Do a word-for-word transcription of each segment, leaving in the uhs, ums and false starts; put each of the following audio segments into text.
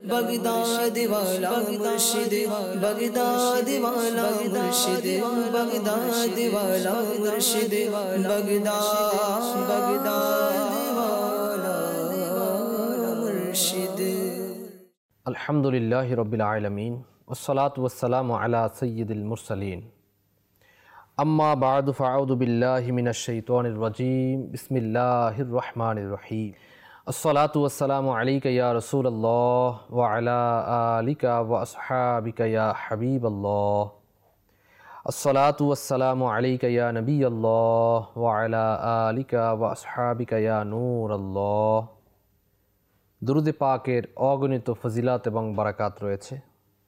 Baghdad वाला मुर्शिद Baghdad वाला मुर्शिद बगदाद वाला मुर्शिद बगदाद बगदाद वाला मुर्शिद। अल्हम्दुलिल्लाहि रब्बिल आलमीन वस्सलातु वस्सलामु अला सय्यिदिल मुरसलीन अम्मा बादु फ़अऊज़ु बिल्लाहि मिनश शैतानिर रजीम बिस्मिल्लाहिर रहमानिर रहीम अस्सलातु वस्सलामु अलैका या रसूलल्लाह व अला आलिका व अस्हाबिका या हबीबल्लाह अस्सलातु वस्सलामु अलैका या नबियल्लाह व अला आलिका व अस्हाबिका या नूरल्लाह। दुरूद पाकेर अगणित फजिलात एवं बाराकात रयेछे।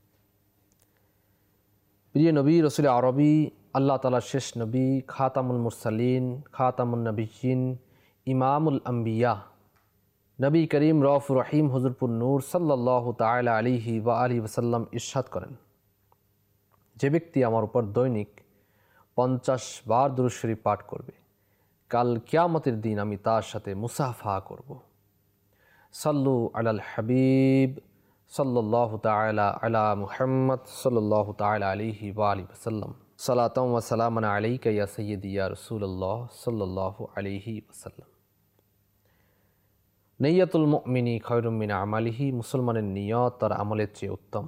प्रिय नबी रसूल आरबी अल्लाह ताआलार शेष नबी खातामुल मुरसालीन खातामुन नबिय्यीन इमामुल अम्बिया नबी करीम रऊफ़ुर रहीम हुज़ुरपुर नूर सल्लल्लाहु ताआला अलैहि व आलिहि वसल्लम इरशाद करेन, जे व्यक्ति आमार उपर दैनिक पचास बार दुरूद शरीफ पाठ करबे काल कियामतेर दिन आमी तार साथे मुसाफा करब। सल्लु अलाल हबीब सल्लल्लाहु ताआला अला मुहम्मद सल्लल्लाहु ताआला अलैहि व आलिहि वसल्लम सलातन व सलामन अलैका या सय्यदी या रसूलल्लाह सल्लल्लाहु अलैहि वसल्लम। नियतुल मुमिनी खैरुम मिन आमालिही, मुसलमानेर नियत तार आमलेर चेয়ে उत्तम।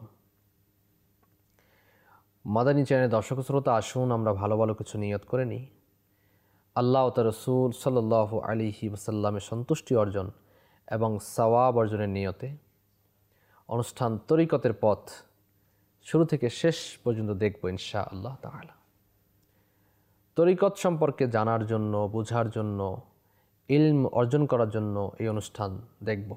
मादानी चैनल दर्शक श्रोता आसुन आमरा भालो भालो किछु नियत करे निই आल्लाह ও তার রাসূল সাল্লাল্লাহু আলাইহি ওয়াসাল্লামের সন্তুষ্টি অর্জন এবং সওয়াব অর্জনের নিয়তে অনুষ্ঠান তরিকতের পথ শুরু থেকে শেষ পর্যন্ত দেখব ইনশাআল্লাহ তাআলা। তরিকত সম্পর্কে জানার জন্য বোঝার জন্য ইলম অর্জন করার জন্য এই অনুষ্ঠান দেখব।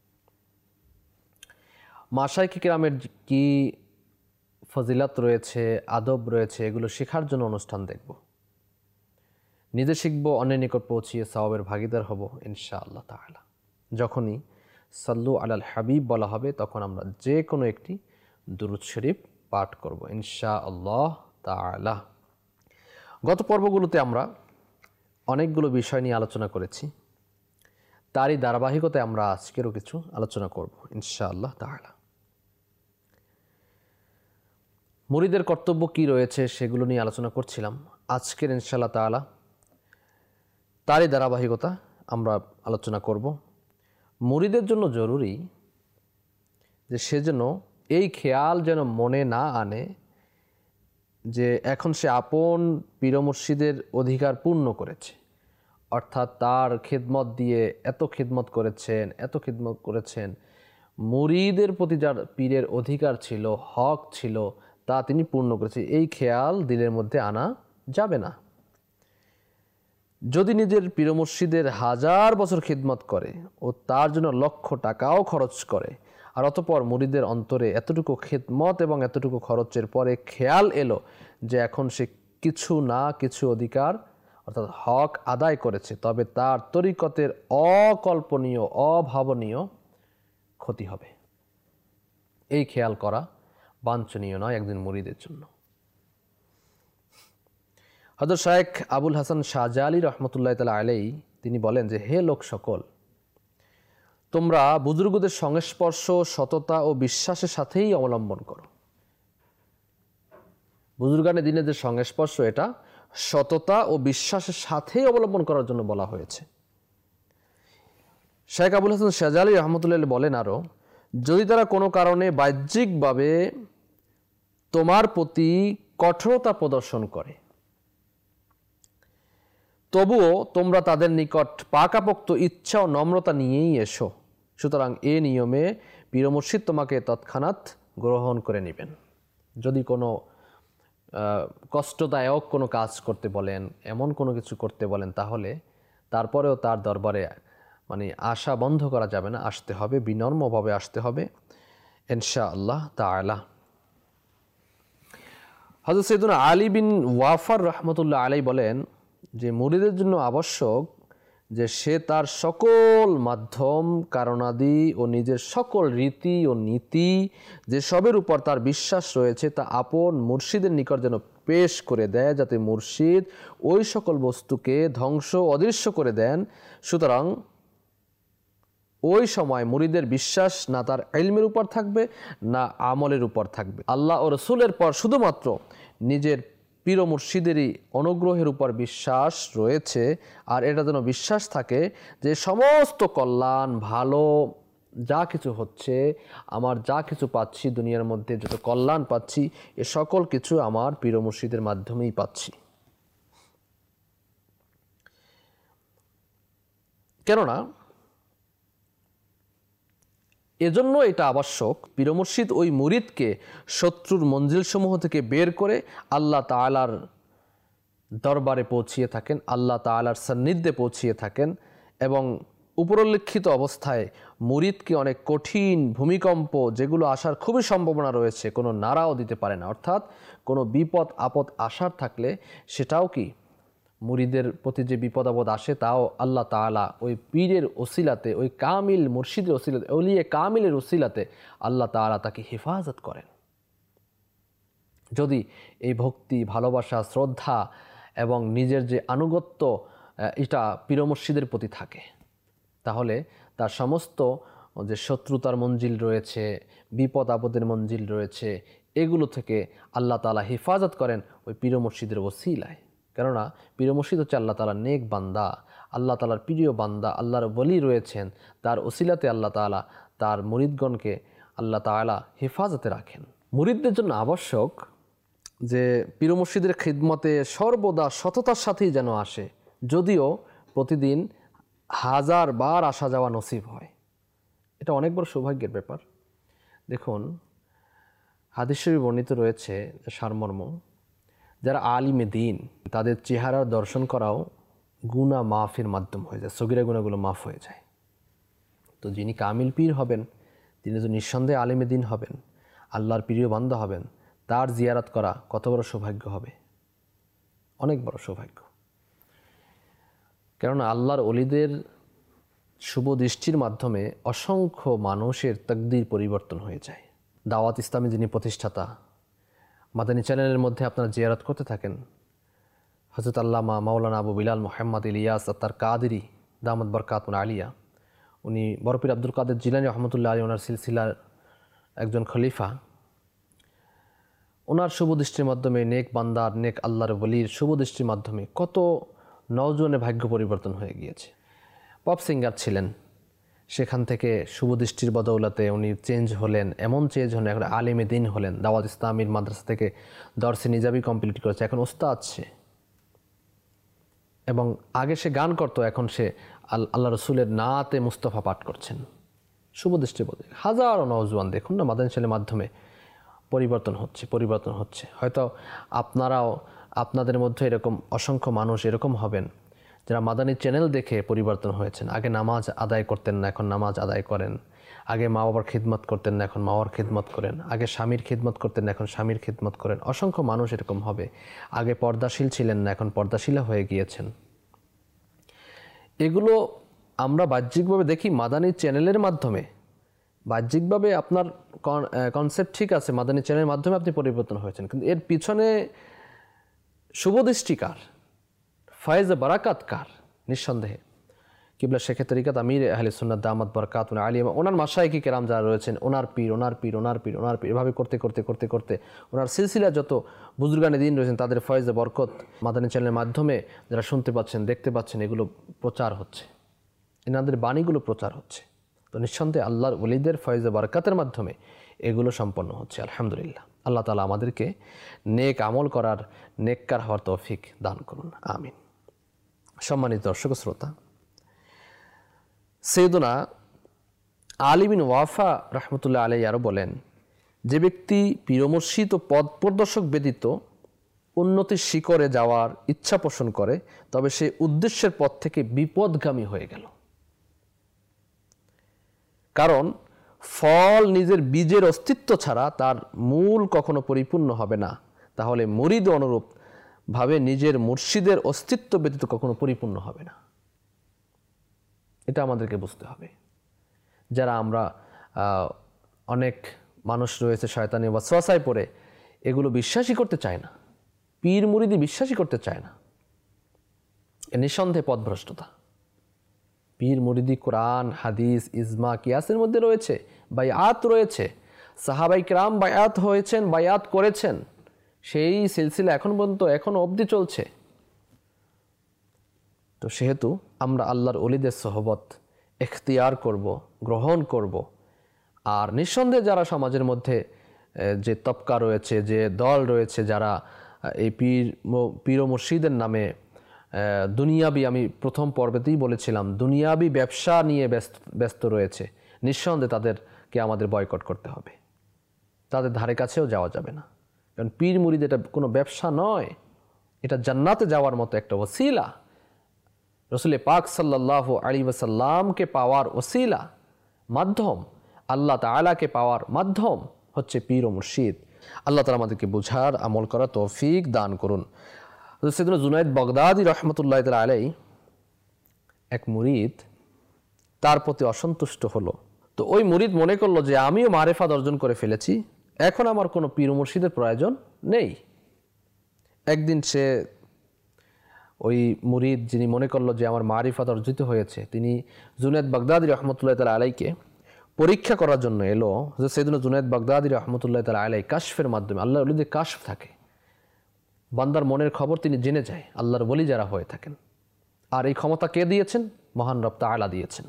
মাশায়েখ কিরামের কি ফজিলত রয়েছে, আদব রয়েছে, এগুলো শেখার জন্য অনুষ্ঠান দেখব। নিজে শিখব, অন্যের নিকট পৌঁছিয়ে সওয়াবের ভাগীদার হব ইনশাআল্লাহ তাআলা। যখনই সাল্লু আলাল হাবিব বলা হবে তখন আমরা যে কোনো একটি দুরূদ শরীফ পাঠ করব ইনশাআল্লাহ তাআলা। গত পর্বগুলোতে আমরা অনেকগুলো বিষয় নিয়ে আলোচনা করেছি, তারই ধারাবাহিকতায় আমরা আজকেরও কিছু আলোচনা করব ইনশাআল্লাহ তাআলা। মুরিদের কর্তব্য কি রয়েছে সেগুলো নিয়ে আলোচনা করছিলাম। আজকের ইনশাআল্লাহ তাআলা তারই ধারাবাহিকতা আমরা আলোচনা করব। মুরিদের জন্য জরুরি যে সে যেন এই খেয়াল যেন মনে না আনে যে এখন সে আপন পীর মুর্শিদের অধিকার পূর্ণ করেছে, অর্থাৎ তার খিদমত দিয়ে এত খিদমত করেছেন এত খিদমত করেছেন মুরিদের প্রতি যার পীরের অধিকার ছিল, হক ছিল, তা তিনি পূর্ণ করেছে, এই খেয়াল দিলের মধ্যে আনা যাবে না। যদি নিজের পীর মুর্শিদের হাজার বছর খিদমত করে ও তার জন্য লক্ষ টাকাও খরচ করে আর অতঃপর মুরিদের অন্তরে এতটুকু খিদমত এবং এতটুকু খরচের পরে খেয়াল এলো যে এখন সে কিছু না কিছু অধিকার অর্থাৎ হক আদায় করেছে, তবে তার তরিকতের অকল্পনীয় অভাবনীয় ক্ষতি হবে। এই খেয়াল করা বাঞ্ছনীয় নয় একদিন মুরিদের জন্য। হযরত শায়েখ আবুল হাসান শাহজালি রহমতুল্লাহ তাআলা আলাইহি তিনি বলেন যে, হে লোক সকল, তোমরা বুজুর্গদের সংস্পর্শ সততা ও বিশ্বাসের সাথেই অবলম্বন করো। বুজুর্গানে দিনের যে সংস্পর্শ এটা সততা ও বিশ্বাসের সাথেই অবলম্বন করার জন্য বলা হয়েছে। শায়েখ আবুল হাসান শাহজালি রহমতুল্লাহ বলেন আরও, যদি তারা কোনো কারণে বাহ্যিকভাবে তোমার প্রতি কঠোরতা প্রদর্শন করে তবুও তোমরা তাদের নিকট পাকাপোক্ত ইচ্ছা ও নম্রতা নিয়েই এসো। সুতরাং এ নিয়মে পীর মুর্শিদ তোমাকে তৎক্ষণাৎ গ্রহণ করে নেবেন। যদি কোনো কষ্টদায়ক কোনো কাজ করতে বলেন, এমন কোনো কিছু করতে বলেন, তাহলে তারপরেও তার দরবারে মানে আশা বন্ধ করা যাবে না, আসতে হবে, বিনম্রভাবে আসতে হবে ইনশাআল্লাহ তাআলা। হযরত সাইয়্যিদুনা আলী বিন ওয়াফার রহমতুল্লাহ আলাইহি বলেন যে মুরিদের জন্য আবশ্যক যে সে তার সকল মাধ্যম কারণাদি ও নিজের সকল রীতি ও নীতি যেসবের উপর তার বিশ্বাস রয়েছে তা আপন মুর্শিদের নিকট যেন পেশ করে দেয়, যাতে মুর্শিদ ওই সকল বস্তুকে ধ্বংস অদৃশ্য করে দেন। সুতরাং ওই সময় মুরিদের বিশ্বাস না তার ইলমের উপর থাকবে না আমলের উপর থাকবে। আল্লাহ ও রসুলের পর শুধুমাত্র নিজের পীর মুর্শিদেরই অনুগ্রহের উপর বিশ্বাস রয়েছে। আর এটা যেন বিশ্বাস থাকে যে সমস্ত কল্যাণ ভালো যা কিছু হচ্ছে, আমার যা কিছু পাচ্ছি দুনিয়ার মধ্যে, যত কল্যাণ পাচ্ছি, এ সকল কিছু আমার পীর মুর্শিদের মাধ্যমেই পাচ্ছি। কেননা এজন্য এটা আবশ্যক, পীর মুর্শিদ ওই মুরিদকে শত্রুর মঞ্জিলসমূহ থেকে বের করে আল্লাহ তাআলার দরবারে পৌঁছিয়ে থাকেন, আল্লাহ তাআলার সান্নিধ্যে পৌঁছিয়ে থাকেন এবং উপরোল্লিখিত অবস্থায় মুরিদকে অনেক কঠিন ভূমিকম্প যেগুলো আসার খুবই সম্ভাবনা রয়েছে, কোনো নাড়াও দিতে পারে না। অর্থাৎ কোনো বিপদ আপদ আসার থাকলে সেটাও কি মুরিদের প্রতি যে বিপদ আপদ আসে তাও আল্লাহ তাআলা ওই পীরের ওসিলাতে, ওই কামিল মুর্শিদের ওসিলাতে, ওলিয়ে কামিলের ওসিলাতে আল্লাহ তাআলা তাকে হেফাজত করেন। যদি এই ভক্তি, ভালোবাসা, শ্রদ্ধা এবং নিজের যে আনুগত্য এটা পীর মুর্শিদের প্রতি থাকে, তাহলে তার সমস্ত যে শত্রুতার মঞ্জিল রয়েছে, বিপদ আপদের মঞ্জিল রয়েছে, এগুলো থেকে আল্লাহ তাআলা হেফাজত করেন ওই পীর মুর্শিদের ওসিলায়। কেননা পীর মুর্শিদ হচ্ছে আল্লাহ তাআলার নেক বান্দা, আল্লাহ তাআলার প্রিয় বান্দা, আল্লাহর ওলি রয়েছেন, তার ওসিলাতে আল্লাহ তাআলা তার মুরিদগণকে আল্লাহ তাআলা হেফাজতে রাখেন। মুরিদদের জন্য আবশ্যক যে পীর মুর্শিদের খিদমতে সর্বদা সততার সাথেই যেন আসে, যদিও প্রতিদিন হাজার বার আসা যাওয়া নসিব হয়। এটা অনেক বড় সৌভাগ্যের ব্যাপার। দেখুন, হাদিস শরীফে বর্ণিত রয়েছে সারমর্ম, যারা আলিমে দিন তাদের চেহারার দর্শন করাও গুনাহ মাফের মাধ্যম হয়ে যায়, সগীরা গুনাহগুলো মাফ হয়ে যায়। তো যিনি কামিল পীর হবেন, তিনি তো নিঃসন্দেহে আলিমে দিন হবেন, আল্লাহর প্রিয় বান্দা হবেন, তার জিয়ারত করা কত বড় সৌভাগ্য হবে, অনেক বড় সৌভাগ্য। কেননা আল্লাহর ওলিদের শুভ দৃষ্টির মাধ্যমে অসংখ্য মানুষের তাকদীর পরিবর্তন হয়ে যায়। দাওয়াত ইসলামী যিনি প্রতিষ্ঠাতা, মাদানী চ্যানেলের মধ্যে আপনারা জিয়ারত করতে থাকেন হযরত আল্লামা মাওলানা আবু বিলাল মুহাম্মদ ইলিয়াস আত্তার কাদেরী দামাত বরকাতুন আলিয়া, উনি বড়পীর আব্দুল কাদের জিলানী রহমতুল্লাহ আলাইহি ওনার সিলসিলার একজন খলিফা। ওনার শুভ দৃষ্টির মাধ্যমে নেক বান্দার, নেক আল্লাহর ওলির শুভ দৃষ্টির মাধ্যমে কত নওজোয়ানের ভাগ্য পরিবর্তন হয়ে গিয়েছে। পপ সিঙ্গার ছিলেন, সেখান থেকে শুভ দৃষ্টির বদৌলতে উনি চেঞ্জ হলেন, এমন চেঞ্জ হলেন এখন আলিমে দিন হলেন। দাওয়াত ইসলামীর মাদ্রাসা থেকে দরসে নিজাবি কমপ্লিট করেছে, এখন ওস্তাদ সে। এবং আগে সে গান করতো, এখন সে আল্লাহ রসুলের নাতে মুস্তফা পাঠ করছেন। শুভ দৃষ্টি বদলে হাজারো নওজোয়ান দেখুন না মাদানী চ্যানেলের মাধ্যমে পরিবর্তন হচ্ছে পরিবর্তন হচ্ছে হয়তো আপনারাও, আপনাদের মধ্যে এরকম অসংখ্য মানুষ এরকম হবেন যারা মাদানী চ্যানেল দেখে পরিবর্তন হয়েছেন। আগে নামাজ আদায় করতেন না, এখন নামাজ আদায় করেন। আগে মা বাবার খিদমত করতেন না, এখন মা বাবার খিদমত করেন। আগে স্বামীর খিদমত করতেন না, এখন স্বামীর খিদমত করেন। অসংখ্য মানুষ এরকম হবে। আগে পর্দাশীল ছিলেন না, এখন পর্দাশীলা হয়ে গিয়েছেন। এগুলো আমরা বাহ্যিকভাবে দেখি মাদানী চ্যানেলের মাধ্যমে। বাহ্যিকভাবে আপনার কনসেপ্ট ঠিক আছে, মাদানী চ্যানেলের মাধ্যমে আপনি পরিবর্তন হয়েছেন, কিন্তু এর পিছনে শুভদৃষ্টি কার, ফয়েজ বারাকাত কার? নিঃসন্দেহে কিবলা শেখে তরিকাত আমির আহলে সুন্নাত দামাত বরকাতুন আলিয়া, ওনার মাশায়েখে কেরাম যারা রয়েছেন, ওনার পীর ওনার পীর ওনার পীর ওনার পীর এভাবে করতে করতে করতে করতে ওনার সিলসিলা যত বুজুর্গানে দিন রয়েছেন তাদের ফয়েজে বরকত মাদানী চ্যানেলের মাধ্যমে যারা শুনতে পাচ্ছেন, দেখতে পাচ্ছেন, এগুলো প্রচার হচ্ছে, এনাদের বাণীগুলো প্রচার হচ্ছে। তো নিঃসন্দেহে আল্লাহর ওলিদের ফয়েজে বরকাতের মাধ্যমে এগুলো সম্পন্ন হচ্ছে। আলহামদুলিল্লাহ, আল্লাহ তাআলা আমাদেরকে নেক আমল করার, নেককার হওয়ার তৌফিক দান করুন, আমিন। সম্মানিত দর্শক শ্রোতা, সৈয়দনা আলী বিন ওয়াফা রহমতুল্লাহ আলাইহি আরও বলেন, যে ব্যক্তি পীর মুর্শিদ ও পথ প্রদর্শক ব্যতীত উন্নতির শিখরে যাওয়ার ইচ্ছা পোষণ করে তবে সে উদ্দেশ্যের পথ থেকে বিপদগামী হয়ে গেল। কারণ ফল নিজের বীজের অস্তিত্ব ছাড়া তার মূল কখনো পরিপূর্ণ হবে না। তাহলে মুরিদ অনুরূপ ভাবে নিজের মুর্শিদের অস্তিত্ব ব্যতীত কখনো পরিপূর্ণ হবে না। এটা আমাদেরকে বুঝতে হবে। যারা আমরা অনেক মানুষ রয়েছে শয়তানি ওয়াসওয়াসায় পড়ে এগুলো বিশ্বাসই করতে চায় না, পীর মুরিদি বিশ্বাসই করতে চায় না, এ নিঃসন্দেহে পথভ্রষ্টতা। পীর মুরিদি কোরআন হাদিস ইজমা কিয়াসের মধ্যে রয়েছে, বায়াত রয়েছে, সাহাবাই কিরাম বায়াত হয়েছেন, বায়াত করেছেন, সেই সিলসিলা এখন পর্যন্ত এখনও অবধি চলছে। তো সেহেতু আমরা আল্লাহর ওলিদের সোহবত এখতিয়ার করব, গ্রহণ করব। আর নিঃসন্দেহে যারা সমাজের মধ্যে যে তবকা রয়েছে, যে দল রয়েছে, যারা এই পীর পীর ও মুর্শিদের নামে দুনিয়াবি, আমি প্রথম পর্বেতেই বলেছিলাম, দুনিয়াবি ব্যবসা নিয়ে ব্যস্ত ব্যস্ত রয়েছে, নিঃসন্দেহে তাদেরকে আমাদের বয়কট করতে হবে। তাদের ধারে কাছেও যাওয়া যাবে না, কারণ পীর মুরিদ এটা কোনো ব্যবসা নয়, এটা জান্নাতে যাওয়ার মতো একটা ওসিলা। রসুল পাক সাল্লাল্লাহু আলাইহি ওয়াসাল্লামকে পাওয়ার ওসিলা, মাধ্যম, আল্লাহ তাআলাকে পাওয়ার মাধ্যম হচ্ছে পীর ও মুর্শিদ। আল্লাহ তাআলা আমাদেরকে বুঝার, আমল করার তৌফিক দান করুন। সাইয়েদনা জুনায়েদ বাগদাদী রহমতুল্লাহ তাআলা আলাইহি, এক মুরিদ তার প্রতি অসন্তুষ্ট হলো। তো ওই মুরিদ মনে করলো যে আমিও মারেফাত অর্জন করে ফেলেছি, এখন আমার কোনো পীর ও মুর্শিদের প্রয়োজন নেই। একদিন সে ওই মুরিদ, যিনি মনে করলো যে আমার মারিফাত অর্জিত হয়েছে, তিনি জুনায়েদ বাগদাদী রহমতুল্লাহ তাআলা আলাইকে পরীক্ষা করার জন্য এলো। যে সাইয়েদনা জুনায়েদ বাগদাদী রহমতুল্লাহ তাআলা আলাই কাশফের মাধ্যমে, আল্লাহর ওলিদের কাশফ থাকে, বান্দার মনের খবর তিনি জেনে যায়, আল্লাহর ওলি যারা হয়ে থাকেন। আর এই ক্ষমতা কে দিয়েছেন? মহান রব তাআলা দিয়েছেন।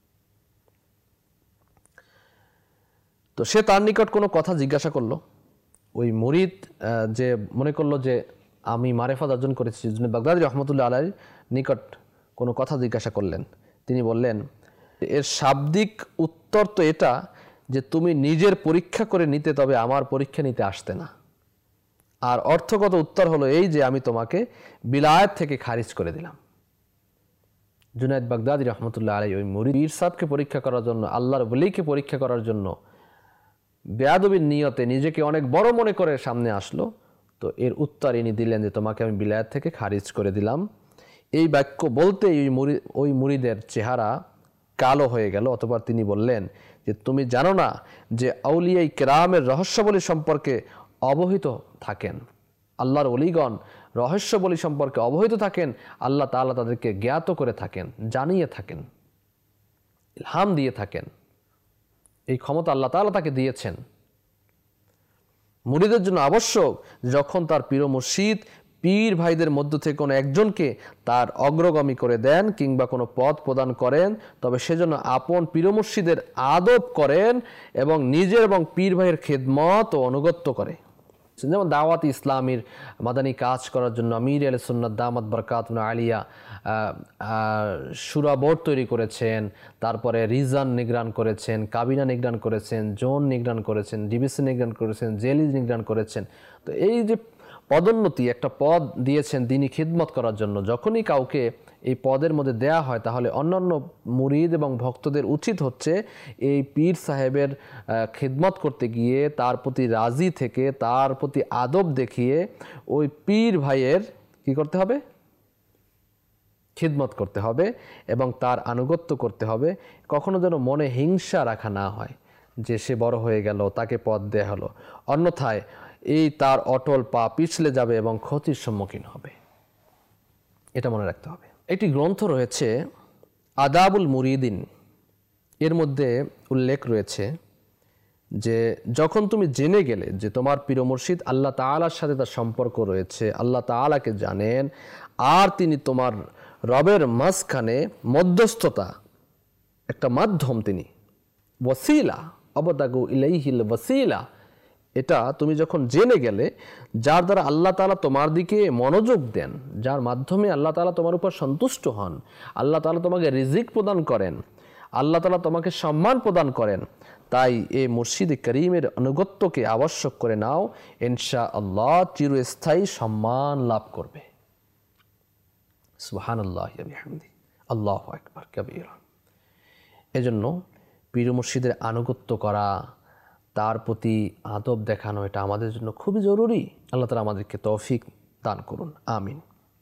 তো সে তার নিকট কোনো কথা জিজ্ঞাসা করলো। ওই মুরিদ যে মনে করলো যে আমি মারেফাত অর্জন করেছি, জুনায়েদ বাগদাদী রহমতুল্লাহ আলাইহির নিকট কোনো কথা জিজ্ঞাসা করলেন। তিনি বললেন, এর শাব্দিক উত্তর তো এটা যে তুমি নিজের পরীক্ষা করে নিতে, তবে আমার পরীক্ষা নিতে আসতে না। আর অর্থগত উত্তর হলো এই যে আমি তোমাকে বিলায়াত থেকে খারিজ করে দিলাম। জুনায়েদ বাগদাদী রহমতুল্লাহ আলাইহি ওই মুরিদ পীর সাহেবকে পরীক্ষা করার জন্য, আল্লাহর ওলিকে পরীক্ষা করার জন্য বেয়াদবির নিয়তে নিজেকে অনেক বড় মনে করে সামনে আসলো। তো এর উত্তর ইনি দিলেন যে তোমাকে আমি বিলায়াত থেকে খারিজ করে দিলাম। এই বাক্য বলতে ওই মুরিদ ওই মুরিদের চেহারা কালো হয়ে গেল। অতঃপর তিনি বললেন যে তুমি জানো না যে আউলিয়ায়ে কেরামের রহস্যাবলী সম্পর্কে অবহিত থাকেন, আল্লাহর ওলিগণ রহস্যাবলী সম্পর্কে অবহিত থাকেন, আল্লাহ তাআলা তাদেরকে জ্ঞাত করে থাকেন, জানিয়ে থাকেন, ইলহাম দিয়ে থাকেন। এই ক্ষমতা আল্লাহ তাআলা তাকে দিয়েছেন। মুরিদের জন্য আবশ্যক, যখন তার পীর ও মুর্শিদ পীর ভাইদের মধ্য থেকে কোনো একজনকে তার অগ্রগামী করে দেন কিংবা কোনো পদ প্রদান করেন, তবে সেজন্য আপন পীর ও মুর্শিদের আদব করেন এবং নিজের এবং পীর ভাইয়ের খেদমত ও অনুগত্য করে। যেমন দাওয়াত ইসলামীর মাদানী কাজ করার জন্য আমির আহলে সুন্নাত দামাত বারাকাতুহু আলিয়া শুরা বোর্ড তৈরি করেছেন, তারপরে রিজান নিগরান করেছেন, কাবিনা নিগরান করেছেন, জোন নিগরান করেছেন, ডিবিসি নিগরান করেছেন, জেলি নিগরান করেছেন। তো এই যে পদোন্নতি, একটা পদ দিয়েছেন দিনী খিদমত করার জন্য, যখনই কাউকে এই পদের মধ্যে দেয়া হয়, তাহলে অন্যান্য মুরিদ এবং ভক্তদের উচিত হচ্ছে এই পীর সাহেবের খিদমত করতে গিয়ে তার প্রতি রাজি থেকে, তার প্রতি আদব দেখিয়ে ওই পীর ভাইয়ের কি করতে হবে? খিদমত করতে হবে এবং তার আনুগত্য করতে হবে। কখনো যেন মনে হিংসা রাখা না হয় যে সে বড় হয়ে গেল, তাকে পদ দেয়া হলো, অন্যথায় এই তার অটল পা পিছলে যাবে এবং ক্ষতির সম্মুখীন হবে। এটা মনে রাখতে হবে। একটি গ্রন্থ রয়েছে আদাবুল মুরিদিন, এর মধ্যে উল্লেখ রয়েছে যে যখন তুমি জেনে গেলে যে তোমার পীর মুর্শিদ আল্লাহ তাআলার সাথে তার সম্পর্ক রয়েছে, আল্লাহ তাআলাকে জানেন, আর তিনি তোমার রবের মাঝখানে মধ্যস্থতা, একটা মাধ্যম, তিনি ওয়াসিলা, অবতাগু ইলাইহিল ওয়াসিলা, এটা তুমি যখন জেনে গেলে, যার দ্বারা আল্লাহ তাআলা তোমার দিকে মনোযোগ দেন, যার মাধ্যমে আল্লাহ তাআলা তোমার উপর সন্তুষ্ট হন, আল্লাহ তাআলা তোমাকে রিজিক প্রদান করেন, আল্লাহ তাআলা তোমাকে সম্মান প্রদান করেন, তাই এই মুর্শিদে করিমের আনুগত্যকে আবশ্যক করে নাও, ইনশাআল্লাহ চিরস্থায়ী সম্মান লাভ করবে। সুবহানাল্লাহি ওয়া বিহামদিহি, আল্লাহু আকবার কাবীরা। এজন্য পীর মুর্শিদের আনুগত্য করা, তার প্রতি আদব দেখানো, এটা আমাদের জন্য খুবই জরুরি। আল্লাহ তাআলা আমাদেরকে তৌফিক দান করুন, আমিন।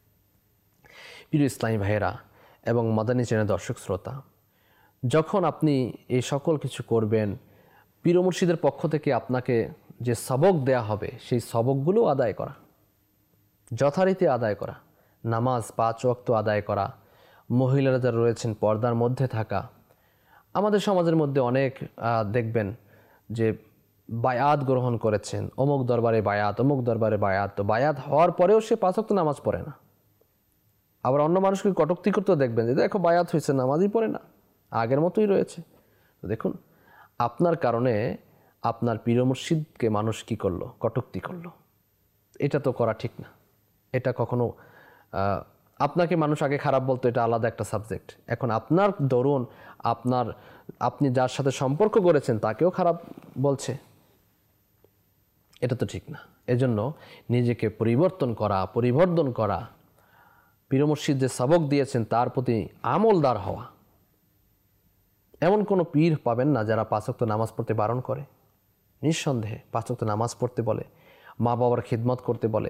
প্রিয় ইসলামী ভাইয়েরা এবং মাদানী চ্যানেল দর্শক শ্রোতা, যখন আপনি এই সকল কিছু করবেন, পীর মুর্শিদের পক্ষ থেকে আপনাকে যে সবক দেয়া হবে, সেই সবকগুলো আদায় করা, যথারীতি আদায় করা, নামাজ পাঁচ ওয়াক্ত আদায় করা, মহিলারা যারা রয়েছেন পর্দার মধ্যে থাকা, আমাদের সমাজের মধ্যে অনেক দেখবেন যে বায়াত গ্রহণ করেছেন, অমুক দরবারে বায়াত, অমুক দরবারে বায়াত, তো বায়াত হওয়ার পরেও সে পাঁচ ওয়াক্ত নামাজ পড়ে না। আবার অন্য মানুষকে কটূক্তি করতেও দেখবেন যে দেখো বায়াত হয়েছে, নামাজই পড়ে না, আগের মতোই রয়েছে। তো দেখুন, আপনার কারণে আপনার পীর মুর্শিদকে মানুষ কী করলো? কটূক্তি করলো। এটা তো করা ঠিক না। এটা কখনো আপনাকে মানুষ আগে খারাপ বলতো, এটা আলাদা একটা সাবজেক্ট। এখন আপনার দরুন আপনার আপনি যার সাথে সম্পর্ক করেছেন তাকেও খারাপ বলছে, এটা তো ঠিক না। এজন্য নিজেকে পরিবর্তন করা, পরিবর্তন করা, পীর মুর্শিদ যে সবক দিয়েছেন তার প্রতি আমলদার হওয়া। এমন কোনো পীর পাবেন না যারা পাঁচ ওয়াক্ত নামাজ পড়তে বারণ করে। নিঃসন্দেহে পাঁচ ওয়াক্ত নামাজ পড়তে বলে, মা বাবার খিদমত করতে বলে,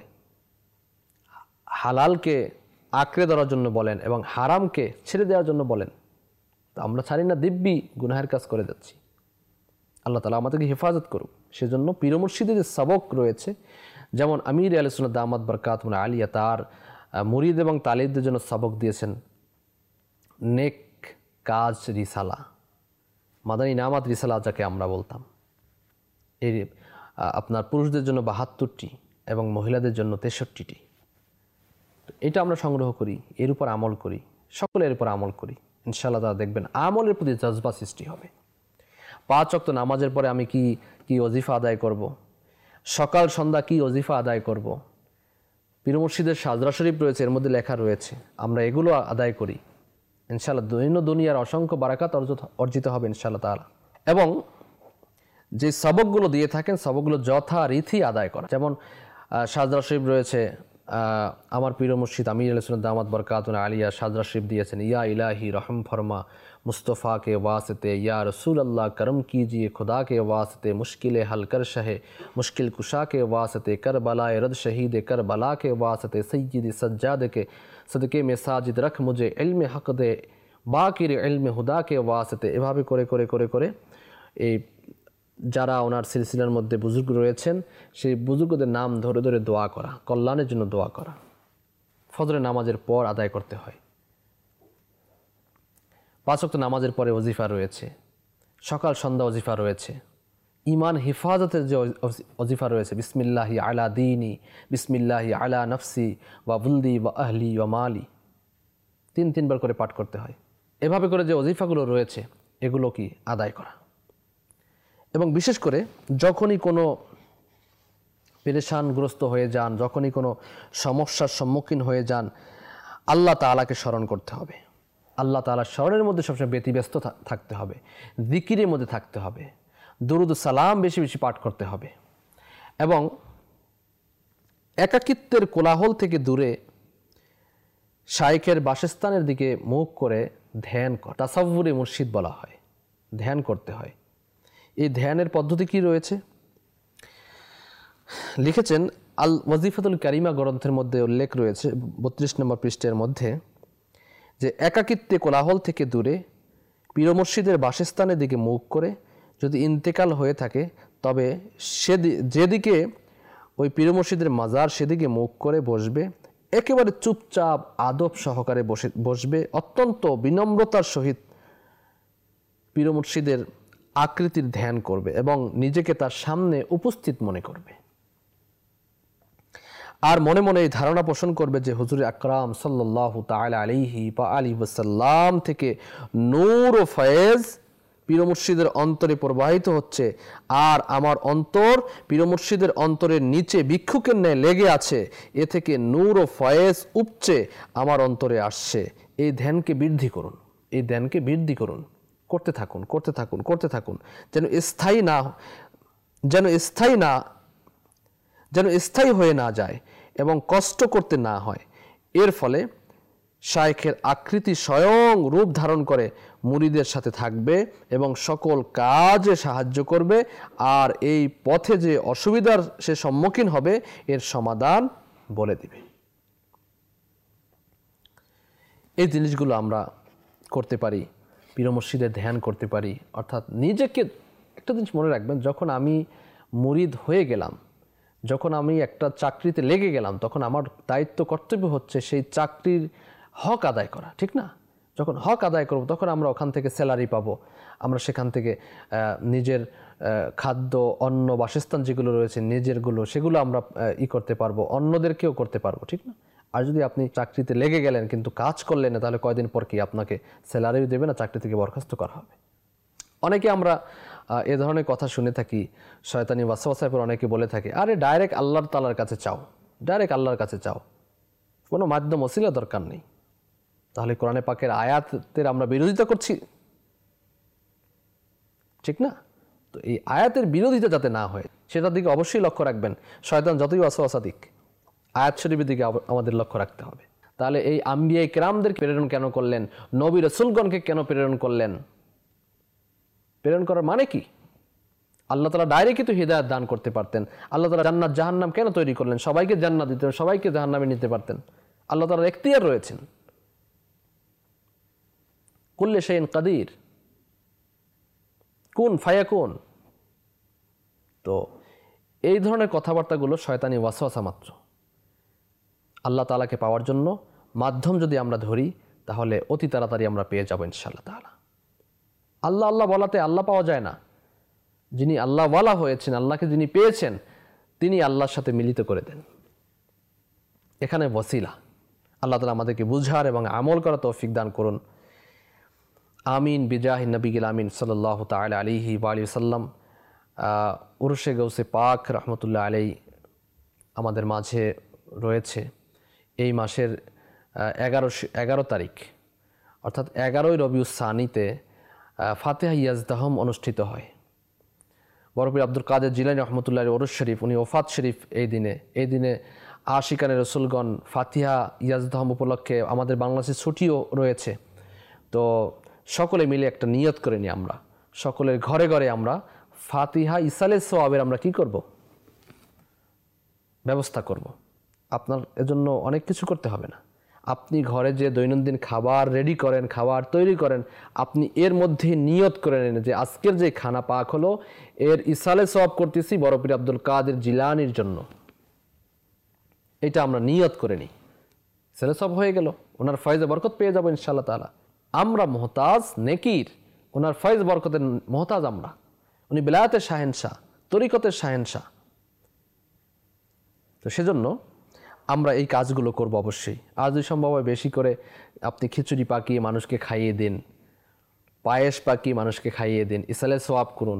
হালালকে আঁকড়ে ধরার জন্য বলেন এবং হারামকে ছেড়ে দেওয়ার জন্য বলেন। তো আমরা ছাড়ি না, দিব্যি গুনাহের কাজ করে যাচ্ছি। আল্লাহ তাআলা আমাদেরকে হেফাজত করুক। সেজন্য পীর মুর্শিদের যে সবক রয়েছে, যেমন আমির আহলে সুন্নাত দামাত বরকাতুহুল আলিয়া তার মুরিদ এবং তালিবদের জন্য সবক দিয়েছেন নেক কাজ রিসালা, মাদানী নামাত রিসালা যাকে আমরা বলতাম। এর আপনার পুরুষদের জন্য বাহাত্তরটি এবং মহিলাদের জন্য তেষট্টিটি। এটা আমরা সংগ্রহ করি, এর উপর আমল করি, সকলের উপর আমল করি, ইনশাআল্লাহ তারা দেখবেন আমলের প্রতি জজবা সৃষ্টি হবে। পাঁচ ওয়াক্ত নামাজের পরে আমি কি কি ওজিফা আদায় করব, সকাল সন্ধ্যা কি ওজিফা আদায় করব, পীর মুর্শিদের সাজরা শরীফ রয়েছে, এর মধ্যে লেখা রয়েছে, আমরা এগুলো আদায় করি, ইনশাআল্লাহ দৈন্য দুনিয়ার অসংখ্য বারাকাত অর্জিত হবে ইনশাআল্লাহ তাআলা। এবং যে সবকগুলো দিয়ে থাকেন সবকগুলো যথারীতি আদায় করা। যেমন সাজরা শরীফ রয়েছে, আমার পীর মুর্শিদ আমির আহলে সুন্নাত দামাত বরকাতুহুল আলিয়া সাজরা শরীফ দিয়েছেন, ইয়া ইলাহি রহম ফরমা मुस्तफ़ा के वास्ते, या रसूल अल्लाह करम कीजिए खुदा के वास्ते, मुश्किल हल कर शहे मुश्किल कुशा के वास्ते, करबलाए रद शहीद करबला के वास्ते, सय्यद सज्जाद के सदके में साजिद रख मुझे इल्म हक दे बाकिर इल्म हुदा के वास्ते। এভাবে করে করে করে করে এই যারা ওনার সিলসিলার মধ্যে বুজুর্গ রয়েছেন সেই বুজুর্গদের নাম ধরে ধরে দোয়া করা, কল্যাণের জন্য দোয়া করা ফজরের নামাজের পর আদায় করতে হয়। পাঁচ ওয়াক্ত নামাজের পরে ওজিফা রয়েছে, সকাল সন্ধ্যা ওজিফা রয়েছে, ইমান হিফাজতের যে ওজিফা রয়েছে, বিসমিল্লাহি আলা দীনি, বিসমিল্লাহি আলা নফসি ওয়া বুলদি ওয়া আহলি ওয়া মালি, তিন তিনবার করে পাঠ করতে হয়। এভাবে করে যে ওজিফাগুলো রয়েছে এগুলো কি আদায় করা। এবং বিশেষ করে যখনই কোনো পেরেশানগ্রস্ত হয়ে যান, যখনই কোনো সমস্যার সম্মুখীন হয়ে যান, আল্লাহ তাআলাকে স্মরণ করতে হবে। আল্লাহ তাআলার স্মরণের মধ্যে সবসময় ব্যতিব্যস্ত থাকতে হবে, জিকিরের মধ্যে থাকতে হবে, দুরুদ সালাম বেশি বেশি পাঠ করতে হবে এবং একাকিত্বের কোলাহল থেকে দূরে শাইখের বাসস্থানের দিকে মুখ করে ধ্যান করা, তাসাউফুরে মুর্শিদ বলা হয়, ধ্যান করতে হয়। এই ধ্যানের পদ্ধতি কি রয়েছে লিখেছেন আল ওয়াজিফাতুল কারিমা গ্রন্থের মধ্যে উল্লেখ রয়েছে বত্রিশ নম্বর পৃষ্ঠার মধ্যে, যে একাকিত্বে কোলাহল থেকে দূরে পীর মুর্শিদের বাসস্থানের দিকে মুখ করে যদি ইন্তেকাল হয়ে থাকে তবে সে যেদিকে ওই পীর মুর্শিদের মাজার সেদিকে মুখ করে বসবে, একেবারে চুপচাপ আদব সহকারে বসে বসবে, অত্যন্ত বিনম্রতার সহিত পীর মুর্শিদের আকৃতির ধ্যান করবে এবং নিজেকে তার সামনে উপস্থিত মনে করবে। আর মনে মনে এই ধারণা পোষণ করবে যে হুজুর আকরাম সাল্লাল্লাহু তাআলা আলাইহি ওয়া আলিহি ওয়াসাল্লাম থেকে নূর ও ফয়েজ পীর মুর্শিদের অন্তরে প্রবাহিত হচ্ছে, আর আমার অন্তর পীর মুর্শিদের অন্তরের নিচে ভিক্ষুকের ন্যায় লেগে আছে, এ থেকে নূর ও ফয়েজ উপচে আমার অন্তরে আসছে। এই ধ্যানকে বৃদ্ধি করুন, এই ধ্যানকে বৃদ্ধি করুন, করতে থাকুন করতে থাকুন করতে থাকুন যেন স্থায়ী না যেন স্থায়ী না যেন স্থায়ী হয়ে না যায় এবং কষ্ট করতে না হয়। এর ফলে শাইখের আকৃতি স্বয়ং রূপ ধারণ করে মুরিদের সাথে থাকবে এবং সকল কাজে সাহায্য করবে, আর এই পথে যে অসুবিধার সে সম্মুখীন হবে এর সমাধান বলে দিবে। এই জিনিসগুলো আমরা করতে পারি, পীর মুর্শিদের ধ্যান করতে পারি। অর্থাৎ নিজেকে একটা জিনিস মনে রাখবেন, যখন আমি মুরিদ হয়ে গেলাম, যখন আমি একটা চাকরিতে লেগে গেলাম, তখন আমার দায়িত্ব কর্তব্য হচ্ছে সেই চাকরির হক আদায় করা, ঠিক না? যখন হক আদায় করব তখন আমরা ওখান থেকে স্যালারি পাবো, আমরা সেখান থেকে নিজের খাদ্য, অন্ন, বাসস্থান যেগুলো রয়েছে নিজেরগুলো সেগুলো আমরা ই করতে পারবো, অন্যদেরকেও করতে পারবো, ঠিক না? আর যদি আপনি চাকরিতে লেগে গেলেন কিন্তু কাজ করলেন না, তাহলে কয়দিন পর কি আপনাকে স্যালারিও দেবে না, চাকরি থেকে বরখাস্ত করা হবে। অনেকে আমরা এ ধরনের কথা শুনে থাকি, শয়তানি ওয়াসওয়াসার পর অনেকে বলে থাকে, আরে ডাইরেক্ট আল্লাহ তাআলার কাছে চাও, ডাইরেক্ট আল্লাহর কাছে চাও, কোনো মাধ্যম ওসিলা দরকার নেই। তাহলে কোরআনে পাকের আয়াতের আমরা বিরোধিতা করছি, ঠিক না? তো এই আয়াতের বিরোধিতা যাতে না হয় সেটার দিকে অবশ্যই লক্ষ্য রাখবেন। শয়তান যতই ওয়াসওয়াসা দিক, আয়াত শরীফের দিকে আমাদের লক্ষ্য রাখতে হবে। তাহলে এই আম্বিয়া কিরামদের প্রেরণ কেন করলেন, নবী রাসূলগণকে কেন প্রেরণ করলেন, প্রেরণ করার মানে কি? আল্লাহ তাআলা ডাইরেক্টই তো হিদায়াত দান করতে পারতেন। আল্লাহ তাআলা জান্নাত জাহান্নাম কেন তৈরি করলেন? সবাইকে জান্নাত দিতে, সবাইকে জাহান্নামে নিতে পারতেন। আল্লাহ তাআলার এখতিয়ার রয়েছেন। কুল্লে শাইইন কাদির, কুন ফায়াকুন। তো এই ধরনের কথাবার্তাগুলো শয়তানি ওয়াসওয়াসা মাত্র। আল্লাহ তাআলাকে পাওয়ার জন্য মাধ্যম যদি আমরা ধরি তাহলে অতি তাড়াতাড়ি আমরা পেয়ে যাব ইনশাআল্লাহ তাআলা। আল্লাহ আল্লাহ বলাতে আল্লাহ পাওয়া যায় না। যিনি আল্লাহ ওয়ালা হয়েছেন, আল্লাহকে যিনি পেয়েছেন, তিনি আল্লাহর সাথে মিলিত করে দেন। এখানে ওয়াসিলা। আল্লাহ তাআলা আমাদেরকে বুঝার এবং আমল করার তৌফিক দান করুন। আমিন বিজাহি নবীল আমিন সাল্লাল্লাহু তাআলা আলাইহি ওয়া আলিহি ওয়াসাল্লাম। উরুশে গৌসে পাক রহমতুল্লাহ আলাই আমাদের মাঝে রয়েছে। এই মাসের এগারো এগারো তারিখ অর্থাৎ এগারোই রবিউস সানিতে ফাতিহা ইয়াজদাহম অনুষ্ঠিত হয়। বরপীর আব্দুল কাদের জিলানী রহমতুল্লাহ ওরস শরীফ, উনি ওফাত শরীফ এই দিনে। এই দিনে আশিকানে রসুলগণ ফাতিহা ইয়াজদাহম উপলক্ষে আমাদের বাংলাদেশে ছুটিও রয়েছে। তো সকলে মিলে একটা নিয়ত করে নিই, আমরা সকলের ঘরে ঘরে আমরা ফাতিহা ইসালে সোয়াবের আমরা কি করব, ব্যবস্থা করব। আপনার এজন্য অনেক কিছু করতে হবে না। আপনি ঘরে যে দৈনন্দিন খাবার রেডি করেন, খাবার তৈরি করেন, আপনি এর মধ্যে নিয়ত করে নেন যে আজকের যে খানা পাক হলো এর ইসালে সোয়াব করতেছি বরপীর আব্দুল কাদের জিলানির জন্য। এটা আমরা নিয়ত করে নিই, ইসালে সোয়াব হয়ে গেল, ওনার ফয়েজে বরকত পেয়ে যাবো ইনশাআল্লাহ তাআলা। আমরা মুহতাজ নেকির, ওনার ফয়েজ বরকতের মুহতাজ আমরা। উনি বেলায়েতের শাহেনশাহ, তরিকতের শাহেনশাহ। তো সেজন্য আমরা এই কাজগুলো করব অবশ্যই। আর যদি সম্ভব হয় বেশি করে আপনি খিচুড়ি পাকিয়ে মানুষকে খাইয়ে দিন, পায়েস পাকিয়ে মানুষকে খাইয়ে দিন, ইসালে সোয়াব করুন,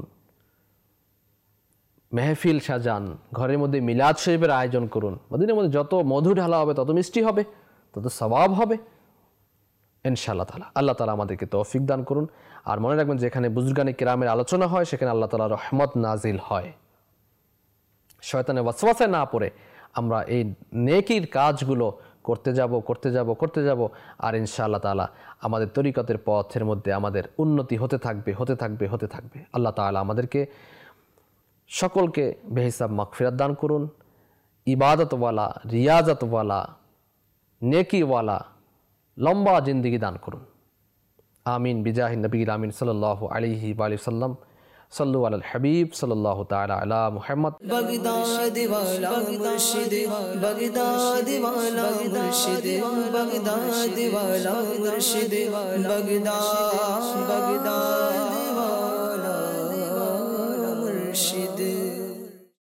মেহফিল সাজান, ঘরের মধ্যে মিলাদ শরীফের আয়োজন করুন। মদিনার মধ্যে যত মধু ঢালা হবে তত মিষ্টি হবে, তত সওয়াব হবে ইনশাআল্লাহ তাআলা। আল্লাহ তাআলা আমাদেরকে তৌফিক দান করুন। আর মনে রাখবেন যেখানে বুজুর্গানে কিরামের আলোচনা হয় সেখানে আল্লাহ তাআলার রহমত নাজিল হয়। শয়তানের ওয়াসওয়াসায় না পড়ে আমরা এই নেকির কাজগুলো করতে যাব করতে যাব করতে যাব আর ইনশাআল্লাহ তাআলা আমাদের তরিকতের পথের মধ্যে আমাদের উন্নতি হতে থাকবে হতে থাকবে হতে থাকবে। আল্লাহ তাআলা আমাদেরকে সকলকে বেহিসাব মাগফিরাত দান করুন, ইবাদতওয়ালা, রিয়াজতওয়ালা, নেকিওয়ালা লম্বা জিন্দিগি দান করুন। আমিন বিজাহি নবীল আমিন সাল্লাল্লাহু আলাইহি ওয়া আলিহি ওয়াসাল্লাম। সল্লু আলাল হাবিব সাল্লাল্লাহু তাআলা আলা মুহাম্মদ। বাগদাদি ওয়ালা মুর্শিদ, বাগদাদি ওয়ালা মুর্শিদ, বাগদাদি ওয়ালা মুর্শিদ, বাগদাদ বাগদাদি ওয়ালা মুর্শিদ।